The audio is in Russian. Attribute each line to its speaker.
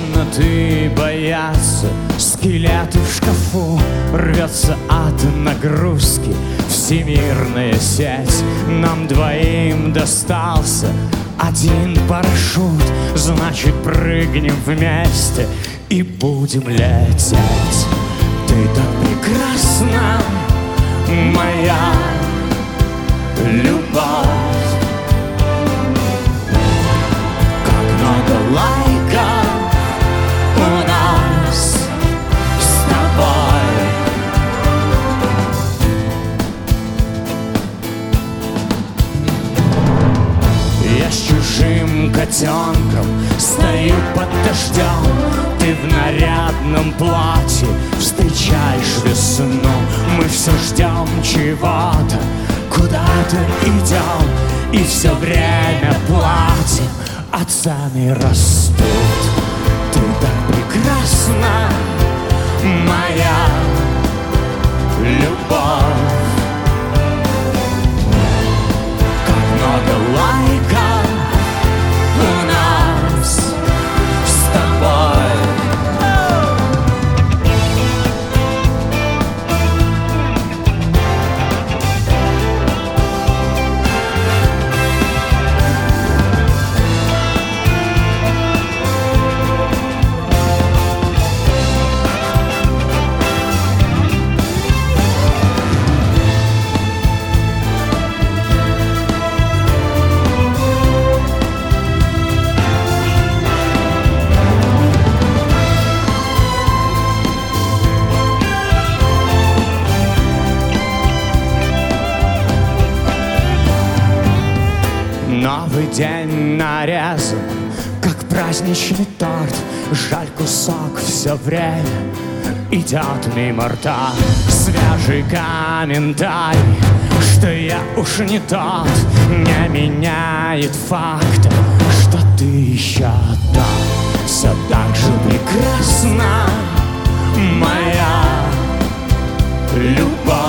Speaker 1: Комнаты боятся, скелеты в шкафу, рвется от нагрузки всемирная сеть. Нам двоим достался один парашют, значит, прыгнем вместе и будем лететь. Ты так прекрасна, моя любовь, как много лайков у нас с тобой. Я с чужим котенком стою под дождем, ты в нарядном платье встречаешь весну. Мы все ждем чего-то, куда-то идем, и все время платим, а цены растут. Ты так прекрасна, моя любовь, как много лайков у нас с тобой. Новый день нарезан, как праздничный торт. Жаль, кусок все время идет мимо рта. Свежий комментарий, что я уж не тот, не меняет факта, что ты еще там. Все так же прекрасна, моя любовь,